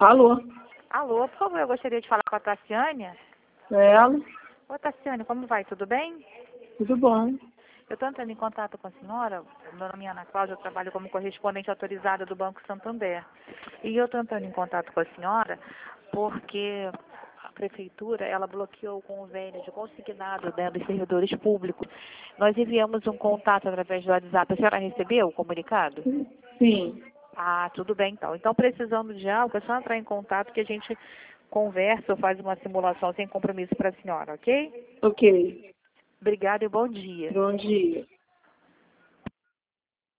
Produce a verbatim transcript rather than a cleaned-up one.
Alô? Alô, por favor, eu gostaria de falar com a Tassiane. É ela? Ô, Tassiane, como vai? Tudo bem? Tudo bom? Eu estou entrando em contato com a senhora. Meu nome é Ana Cláudia, eu trabalho como correspondente autorizada do Banco Santander. E eu estou entrando em contato com a senhora porque a prefeitura, ela bloqueou o convênio de consignado, né, dos servidores públicos. Nós enviamos um contato através do WhatsApp. A senhora recebeu o comunicado? Sim. Ah, tudo bem então. Então, precisando de algo, é só entrar em contato que a gente conversa ou faz uma simulação sem compromisso para a senhora, ok? Ok. Obrigada e bom dia. Bom dia.